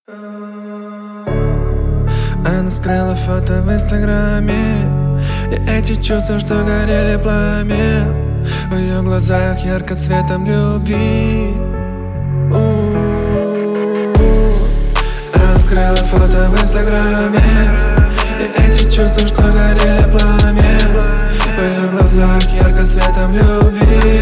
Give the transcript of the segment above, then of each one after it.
Она скрыла фото в инстаграме, и эти чувства, что горели пламя в ее глазах ярко цветом любви. Она скрыла фото в инстаграме, и эти чувства, что горели пламя в ее глазах ярко цветом любви.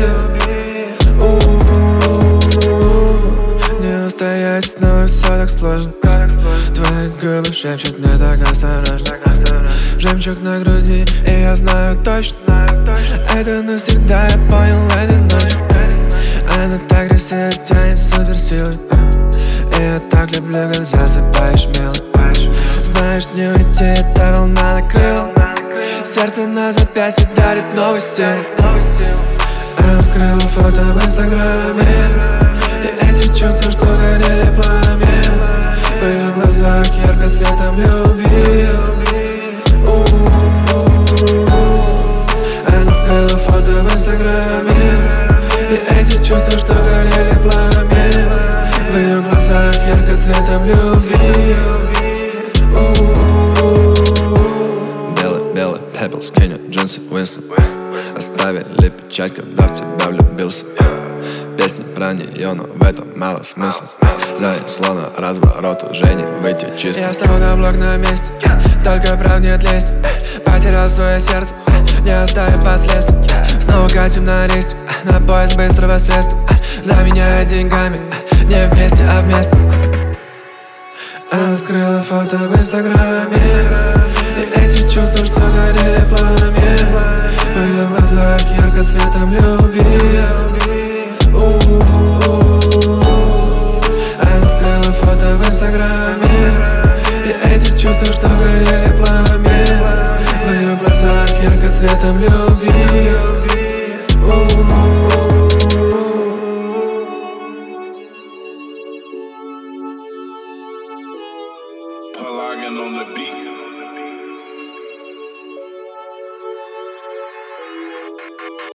Не устоять, но все так сложно. Твои губы шепчут мне так осторожно. Жемчуг на груди, и я знаю точно, это навсегда, я понял этой ночью. Она так красиво тянет суперсилой, и я так люблю, как засыпаешь мелом. Знаешь, не уйти, эта волна накрыла. Сердце на запястье дарит новый стиль. Она скрыла фото в инстаграме, и эти чувства, что горели пламя в ее глазах ярко цветом любви. Она скрыла фото в инстаграме, и эти чувства, что горели пламя в ее глазах ярко цветом любви. Белый пепел, скиню джинсы Уинстон. Оставили печать, когда в тебя влюбился. Песни про нее, но в этом мало смысла. Занесло на разворот, уже не выйти чисто. Я стал на блок на месте, только правд нет лезть. Потерял свое сердце, не оставив последствий. Снова катим на листе, на поиск быстрого средства. Заменяя деньгами, не вместе, а вместо. Она скрыла фото в инстаграме, и эти чувства, что горели пламя в ее глазах ярко цветом любви. Она скрыла фото в инстаграме, и эти чувства, что горели пламя в ее глазах ярко цветом любви. Pelagian on the beat.